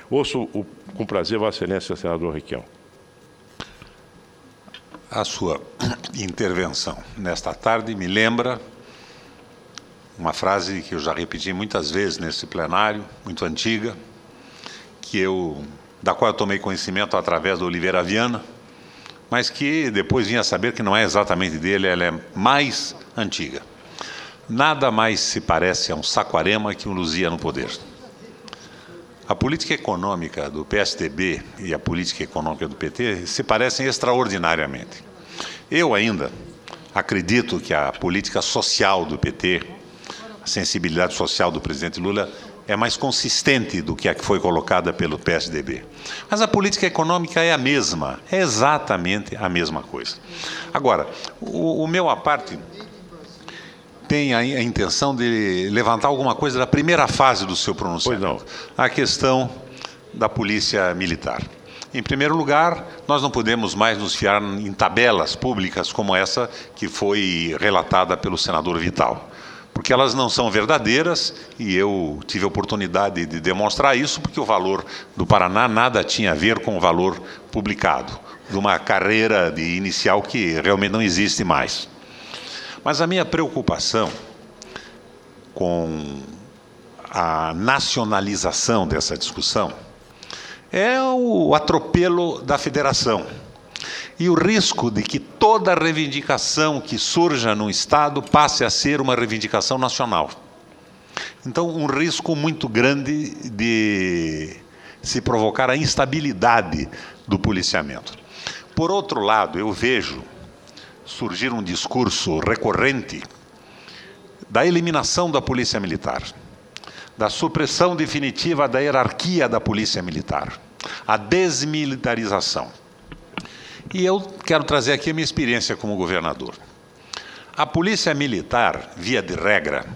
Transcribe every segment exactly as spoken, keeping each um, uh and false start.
Ouço o, com prazer, Vossa Excelência, senador Requião. A sua intervenção nesta tarde me lembra uma frase que eu já repeti muitas vezes nesse plenário, muito antiga, que eu, da qual eu tomei conhecimento através do Oliveira Viana, mas que depois vim a saber que não é exatamente dele, ela é mais antiga. Nada mais se parece a um Saquarema que um Luzia no poder. A política econômica do P S D B e a política econômica do P T se parecem extraordinariamente. Eu ainda acredito que a política social do P T, a sensibilidade social do presidente Lula, é mais consistente do que a que foi colocada pelo P S D B. Mas a política econômica é a mesma, é exatamente a mesma coisa. Agora, o, o meu à parte tem a, a intenção de levantar alguma coisa da primeira fase do seu pronunciamento, a questão da polícia militar. Em primeiro lugar, nós não podemos mais nos fiar em tabelas públicas como essa que foi relatada pelo senador Vital, porque elas não são verdadeiras e eu tive a oportunidade de demonstrar isso, porque o valor do Paraná nada tinha a ver com o valor publicado, de uma carreira de inicial que realmente não existe mais. Mas a minha preocupação com a nacionalização dessa discussão é o atropelo da federação e o risco de que toda reivindicação que surja no Estado passe a ser uma reivindicação nacional. Então, um risco muito grande de se provocar a instabilidade do policiamento. Por outro lado, eu vejo surgir um discurso recorrente da eliminação da polícia militar, da supressão definitiva da hierarquia da polícia militar, a desmilitarização. E eu quero trazer aqui a minha experiência como governador. A polícia militar, via de regra,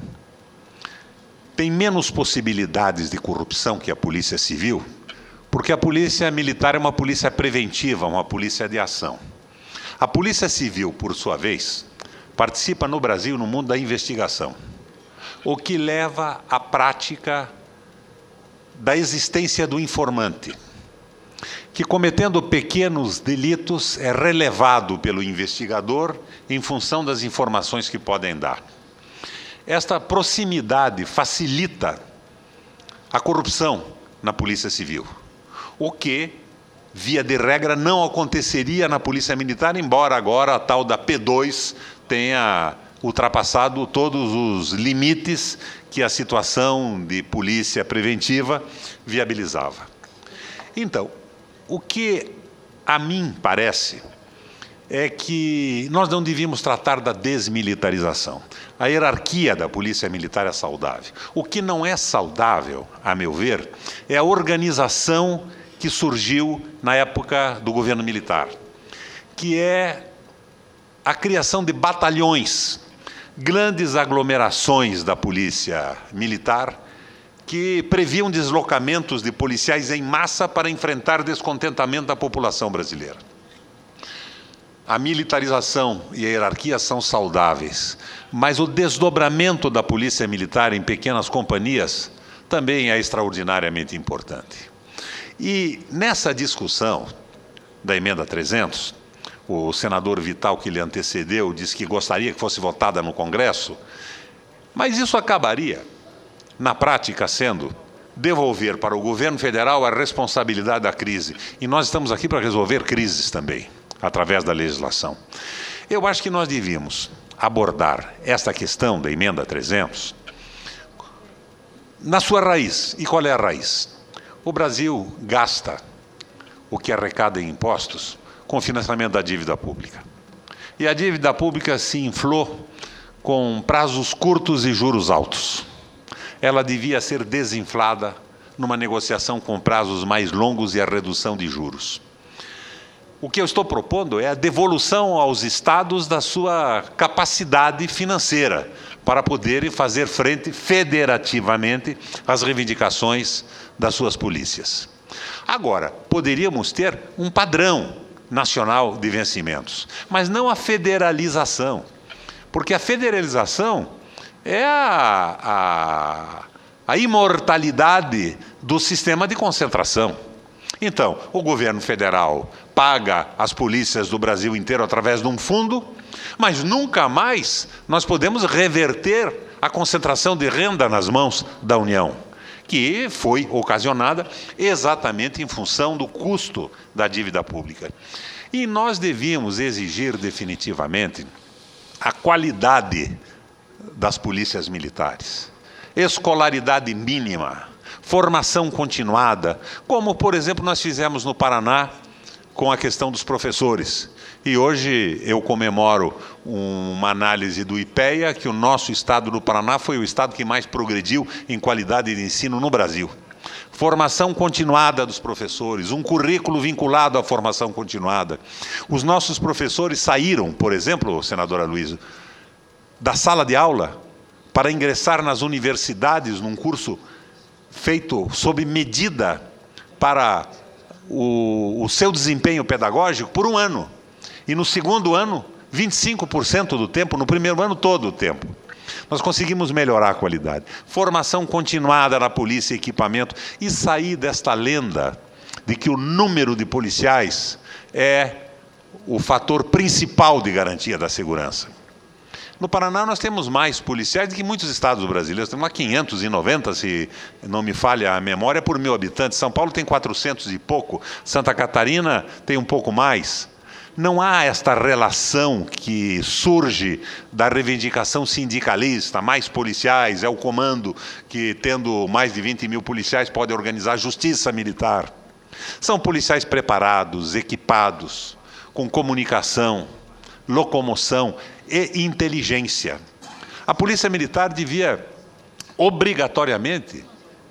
tem menos possibilidades de corrupção que a polícia civil, porque a polícia militar é uma polícia preventiva, uma polícia de ação. A polícia civil, por sua vez, participa no Brasil, no mundo da investigação, o que leva à prática da existência do informante, que, cometendo pequenos delitos, é relevado pelo investigador em função das informações que podem dar. Esta proximidade facilita a corrupção na Polícia Civil, o que, via de regra, não aconteceria na Polícia Militar, embora agora a tal da P dois tenha ultrapassado todos os limites que a situação de polícia preventiva viabilizava. Então, o que a mim parece é que nós não devíamos tratar da desmilitarização. A hierarquia da polícia militar é saudável. O que não é saudável, a meu ver, é a organização que surgiu na época do governo militar, que é a criação de batalhões, grandes aglomerações da polícia militar, que previam deslocamentos de policiais em massa para enfrentar descontentamento da população brasileira. A militarização e a hierarquia são saudáveis, mas o desdobramento da polícia militar em pequenas companhias também é extraordinariamente importante. E nessa discussão da emenda trezentos, o senador Vital, que lhe antecedeu, disse que gostaria que fosse votada no Congresso, mas isso acabaria, na prática, sendo devolver para o governo federal a responsabilidade da crise. E nós estamos aqui para resolver crises também, através da legislação. Eu acho que nós devíamos abordar esta questão da emenda trezentos na sua raiz. E qual é a raiz? O Brasil gasta o que arrecada em impostos com o financiamento da dívida pública. E a dívida pública se inflou com prazos curtos e juros altos. Ela devia ser desinflada numa negociação com prazos mais longos e a redução de juros. O que eu estou propondo é a devolução aos estados da sua capacidade financeira para poderem fazer frente federativamente às reivindicações das suas polícias. Agora, poderíamos ter um padrão nacional de vencimentos, mas não a federalização, porque a federalização é a, a, a imortalidade do sistema de concentração. Então, o governo federal paga as polícias do Brasil inteiro através de um fundo, mas nunca mais nós podemos reverter a concentração de renda nas mãos da União, que foi ocasionada exatamente em função do custo da dívida pública. E nós devíamos exigir definitivamente a qualidade das polícias militares, escolaridade mínima, formação continuada, como, por exemplo, nós fizemos no Paraná com a questão dos professores. E hoje eu comemoro uma análise do IPEA, que o nosso estado do Paraná foi o estado que mais progrediu em qualidade de ensino no Brasil. Formação continuada dos professores, um currículo vinculado à formação continuada. Os nossos professores saíram, por exemplo, senadora Luísa, da sala de aula para ingressar nas universidades num curso feito sob medida para o, o seu desempenho pedagógico por um ano. E no segundo ano, vinte e cinco por cento do tempo, no primeiro ano, todo o tempo. Nós conseguimos melhorar a qualidade. Formação continuada na polícia e equipamento e sair desta lenda de que o número de policiais é o fator principal de garantia da segurança. No Paraná nós temos mais policiais do que muitos estados brasileiros. Temos lá quinhentos e noventa, se não me falha a memória, por mil habitantes. São Paulo tem quatrocentos e pouco. Santa Catarina tem um pouco mais. Não há esta relação que surge da reivindicação sindicalista, mais policiais, é o comando que, tendo mais de vinte mil policiais, pode organizar justiça militar. São policiais preparados, equipados, com comunicação, locomoção e inteligência. A Polícia Militar devia, obrigatoriamente,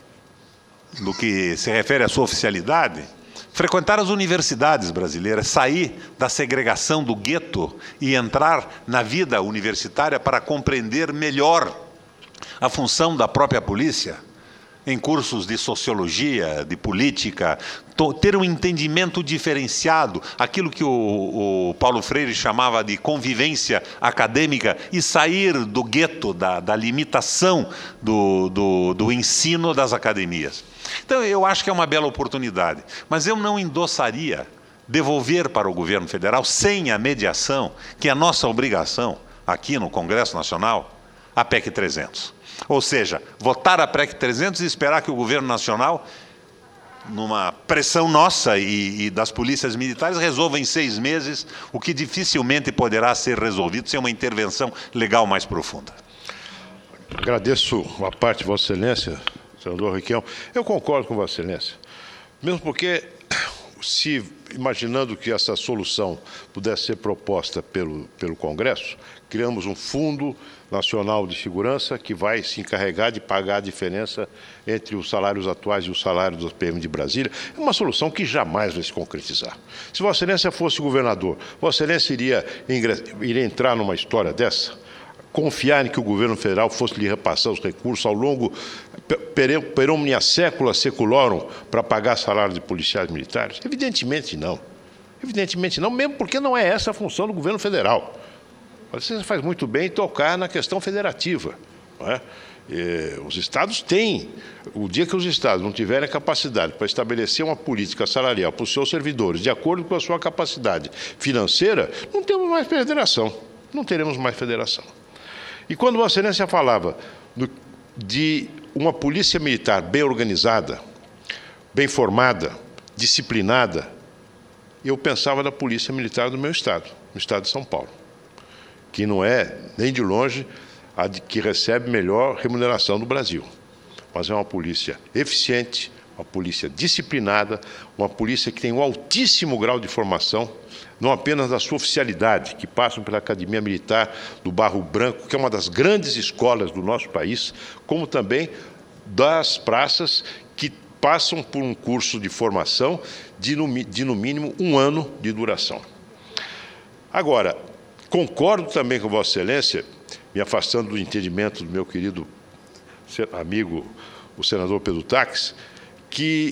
no que se refere à sua oficialidade, frequentar as universidades brasileiras, sair da segregação do gueto e entrar na vida universitária para compreender melhor a função da própria polícia, em cursos de sociologia, de política, ter um entendimento diferenciado, aquilo que o, o Paulo Freire chamava de convivência acadêmica, e sair do gueto, da, da limitação do, do, do ensino das academias. Então, eu acho que é uma bela oportunidade, mas eu não endossaria devolver para o governo federal, sem a mediação, que é a nossa obrigação aqui no Congresso Nacional, a P E C trezentos. Ou seja, votar a P E C trezentos e esperar que o governo nacional, numa pressão nossa e, e das polícias militares, resolva em seis meses o que dificilmente poderá ser resolvido sem uma intervenção legal mais profunda. Agradeço a parte de Vossa Excelência, senador Requião. Eu concordo com Vossa Excelência, mesmo porque, se imaginando que essa solução pudesse ser proposta pelo, pelo Congresso, criamos um Fundo Nacional de Segurança que vai se encarregar de pagar a diferença entre os salários atuais e os salários do P M de Brasília. É uma solução que jamais vai se concretizar. Se Vossa Excelência fosse governador, Vossa Excelência iria, iria entrar numa história dessa? Confiar em que o governo federal fosse lhe repassar os recursos ao longo, per omnia secula seculorum, para pagar salários de policiais militares? Evidentemente não. Evidentemente não, mesmo porque não é essa a função do governo federal. Você faz muito bem em tocar na questão federativa. Não é? E, os estados têm, o dia que os estados não tiverem a capacidade para estabelecer uma política salarial para os seus servidores, de acordo com a sua capacidade financeira, não temos mais federação. Não teremos mais federação. E quando Vossa Excelência falava do, de uma polícia militar bem organizada, bem formada, disciplinada, eu pensava da polícia militar do meu estado, no estado de São Paulo, que não é, nem de longe, a de que recebe melhor remuneração do Brasil. Mas é uma polícia eficiente, uma polícia disciplinada, uma polícia que tem um altíssimo grau de formação, não apenas da sua oficialidade, que passam pela Academia Militar do Barro Branco, que é uma das grandes escolas do nosso país, como também das praças que passam por um curso de formação de, no, de, no mínimo, um ano de duração. Agora, concordo também com Vossa Excelência, me afastando do entendimento do meu querido amigo, o senador Pedro Taques, que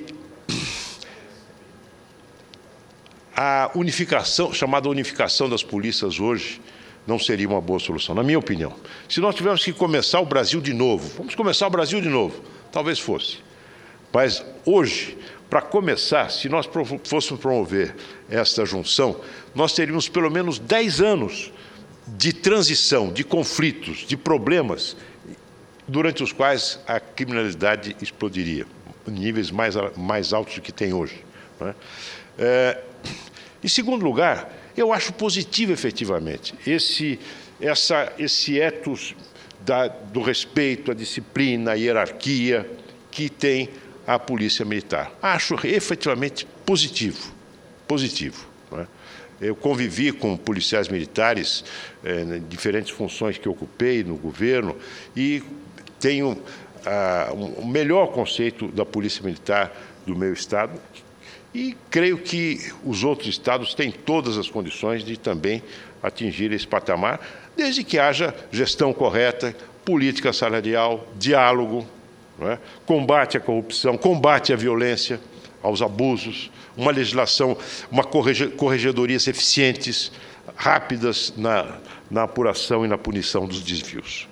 a unificação, chamada unificação das polícias hoje, não seria uma boa solução, na minha opinião. Se nós tivermos que começar o Brasil de novo, vamos começar o Brasil de novo, talvez fosse. Mas hoje, para começar, se nós fôssemos promover esta junção, nós teríamos pelo menos dez anos de transição, de conflitos, de problemas, durante os quais a criminalidade explodiria, em níveis mais, mais altos do que tem hoje. Não é? É, em segundo lugar, eu acho positivo, efetivamente, esse, essa, esse ethos da, do respeito, a disciplina, a hierarquia que tem a Polícia Militar. Acho efetivamente positivo, positivo. Não é? Eu convivi com policiais militares, é, em diferentes funções que ocupei no governo, e tenho ah, um melhor conceito da Polícia Militar do meu Estado, e creio que os outros estados têm todas as condições de também atingir esse patamar, desde que haja gestão correta, política salarial, diálogo, não é? Combate à corrupção, combate à violência, aos abusos, uma legislação, uma correge, corregedorias eficientes, rápidas na, na apuração e na punição dos desvios.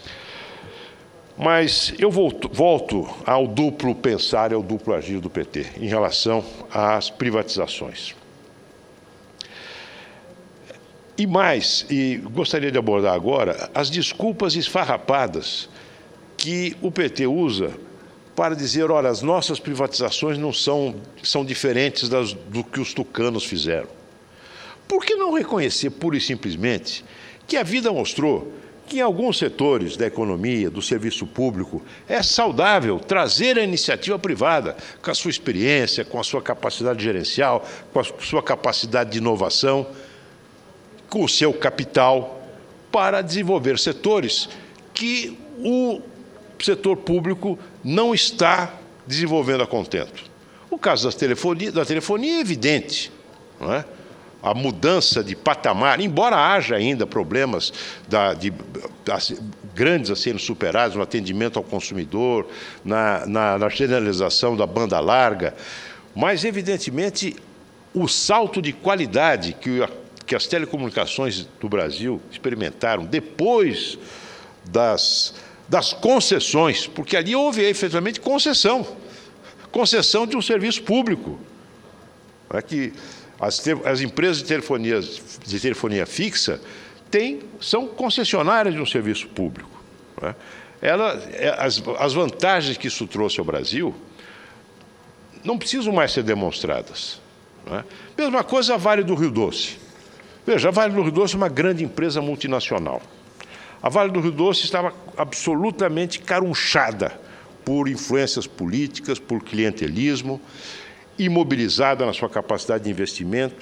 Mas eu volto, volto ao duplo pensar e ao duplo agir do P T em relação às privatizações. E mais, e gostaria de abordar agora, as desculpas esfarrapadas que o P T usa para dizer, olha, as nossas privatizações não são, são diferentes das, do que os tucanos fizeram. Por que não reconhecer, pura e simplesmente, que a vida mostrou que em alguns setores da economia, do serviço público, é saudável trazer a iniciativa privada, com a sua experiência, com a sua capacidade gerencial, com a sua capacidade de inovação, com o seu capital, para desenvolver setores que o setor público não está desenvolvendo a contento. O caso das telefonia, da telefonia é evidente, não é? A mudança de patamar, embora haja ainda problemas da, de, das, grandes a serem superados no atendimento ao consumidor, na, na, na generalização da banda larga, mas, evidentemente, o salto de qualidade que, que as telecomunicações do Brasil experimentaram depois das, das concessões, porque ali houve efetivamente concessão, concessão de um serviço público, é que As, as empresas de telefonia, de telefonia fixa têm, são concessionárias de um serviço público. Não é? Ela, as, as vantagens que isso trouxe ao Brasil não precisam mais ser demonstradas. Não é? Mesma coisa a Vale do Rio Doce. Veja, a Vale do Rio Doce é uma grande empresa multinacional. A Vale do Rio Doce estava absolutamente carunchada por influências políticas, por clientelismo, imobilizada na sua capacidade de investimento,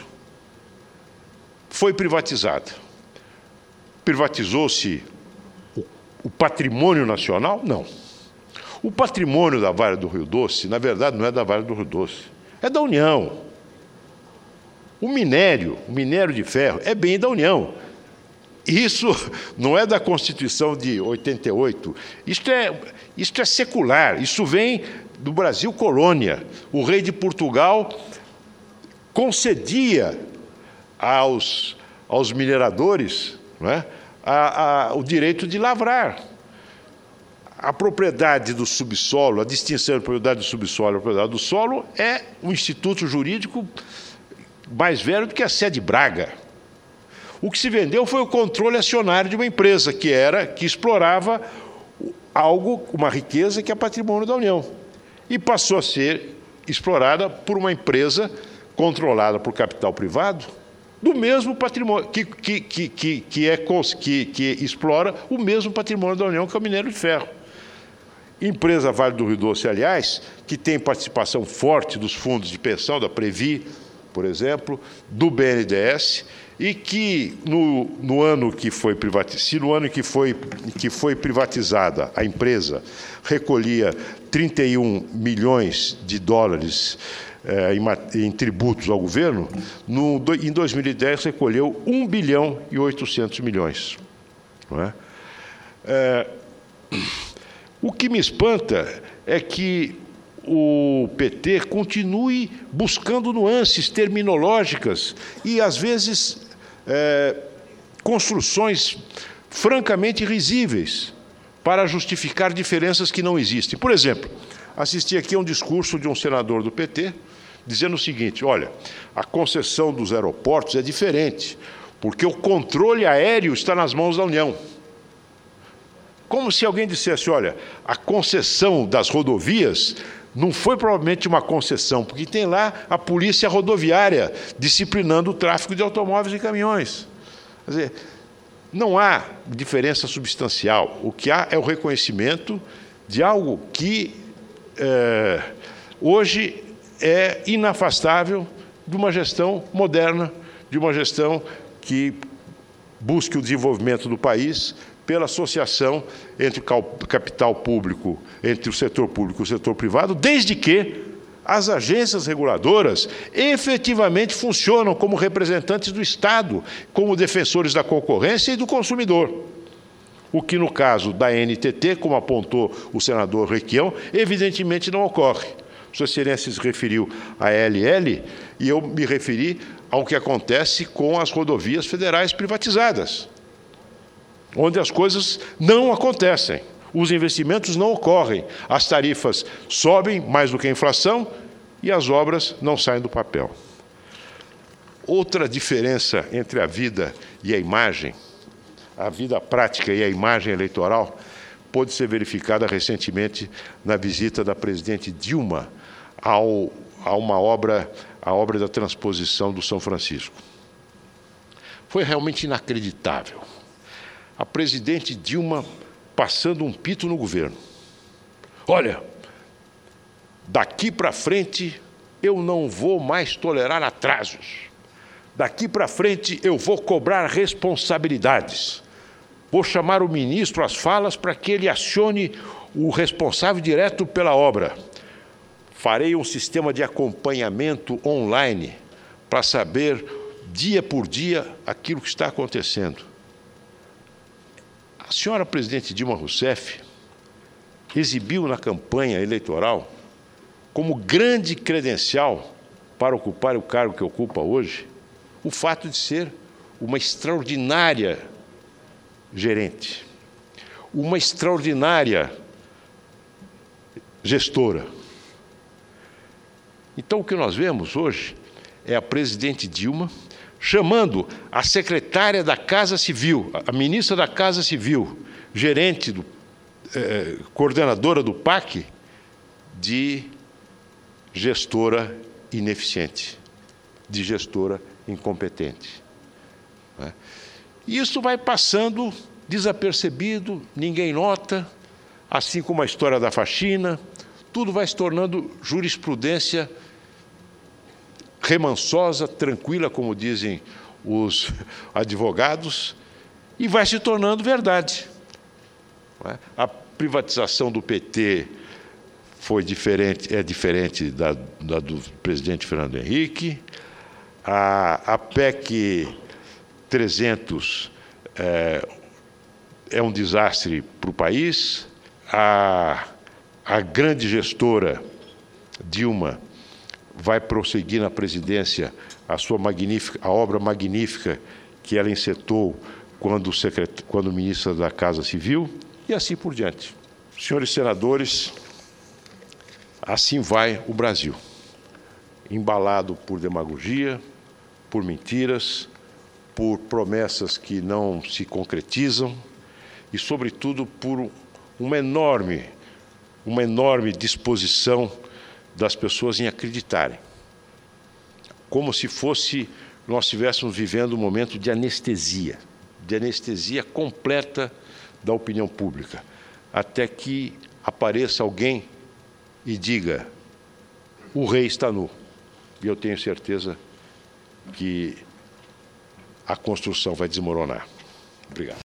foi privatizada. Privatizou-se o, o patrimônio nacional? Não. O patrimônio da Vale do Rio Doce, na verdade, não é da Vale do Rio Doce, é da União. O minério, o minério de ferro, é bem da União. Isso não é da Constituição de oitenta e oito, isto é, isto é secular, isso vem do Brasil colônia. O rei de Portugal concedia aos, aos mineradores, não é, a, a, o direito de lavrar. A propriedade do subsolo, a distinção entre a propriedade do subsolo e a propriedade do solo é um instituto jurídico mais velho do que a Sé de Braga. O que se vendeu foi o controle acionário de uma empresa que era, que explorava algo, uma riqueza que é patrimônio da União. E passou a ser explorada por uma empresa controlada por capital privado, do mesmo patrimônio, que, que, que, que, que, é, que, que explora o mesmo patrimônio da União, que é o minério de ferro. Empresa Vale do Rio Doce, aliás, que tem participação forte dos fundos de pensão, da Previ, por exemplo, do B N D E S, e que no, no ano que foi privatizada, se no ano que foi, que foi privatizada a empresa recolhia trinta e um milhões de dólares eh, em, em tributos ao governo, no, em dois mil e dez recolheu um bilhão e oitocentos milhões. Não é? É, o que me espanta é que o P T continue buscando nuances terminológicas e, às vezes, é, construções francamente risíveis. para justificar diferenças que não existem. Por exemplo, assisti aqui a um discurso de um senador do P T, dizendo o seguinte: olha, a concessão dos aeroportos é diferente, porque o controle aéreo está nas mãos da União. Como se alguém dissesse: olha, a concessão das rodovias não foi provavelmente uma concessão, porque tem lá a polícia rodoviária disciplinando o tráfego de automóveis e caminhões. Quer dizer, não há diferença substancial. O que há é o reconhecimento de algo que é, hoje é inafastável de uma gestão moderna, de uma gestão que busque o desenvolvimento do país pela associação entre o capital público, entre o setor público e o setor privado, desde que as agências reguladoras efetivamente funcionam como representantes do Estado, como defensores da concorrência e do consumidor. O que, no caso da N T T, como apontou o senador Requião, evidentemente não ocorre. Sua Excelência se referiu à L L e eu me referi ao que acontece com as rodovias federais privatizadas, onde as coisas não acontecem, os investimentos não ocorrem, as tarifas sobem mais do que a inflação e as obras não saem do papel. Outra diferença entre a vida e a imagem, a vida prática e a imagem eleitoral, pôde ser verificada recentemente na visita da presidente Dilma ao, a uma obra, a obra da transposição do São Francisco. Foi realmente inacreditável. A presidente Dilma passando um pito no governo. Olha, daqui para frente eu não vou mais tolerar atrasos. Daqui para frente eu vou cobrar responsabilidades. Vou chamar o ministro às falas para que ele acione o responsável direto pela obra. Farei um sistema de acompanhamento online para saber, dia por dia, aquilo que está acontecendo. A senhora presidente Dilma Rousseff exibiu na campanha eleitoral, como grande credencial para ocupar o cargo que ocupa hoje, o fato de ser uma extraordinária gerente, uma extraordinária gestora. Então, o que nós vemos hoje é a presidente Dilma chamando a secretária da Casa Civil, a ministra da Casa Civil, gerente, do, eh, coordenadora do P A C, de gestora ineficiente, de gestora incompetente. Né? E isso vai passando desapercebido, ninguém nota, assim como a história da faxina, tudo vai se tornando jurisprudência remansosa, tranquila, como dizem os advogados, e vai se tornando verdade. A privatização do P T foi diferente, é diferente da, da do presidente Fernando Henrique, a, a P E C trezentos é, é um desastre para o país, a, a grande gestora Dilma vai prosseguir na presidência a sua magnífica, a obra magnífica que ela encetou quando, secret... quando ministra da Casa Civil, e assim por diante. Senhores senadores, assim vai o Brasil, embalado por demagogia, por mentiras, por promessas que não se concretizam e, sobretudo, por uma enorme, uma enorme disposição das pessoas em acreditarem, como se fosse nós estivéssemos vivendo um momento de anestesia, de anestesia completa da opinião pública, até que apareça alguém e diga: o rei está nu. E eu tenho certeza que a construção vai desmoronar. Obrigado.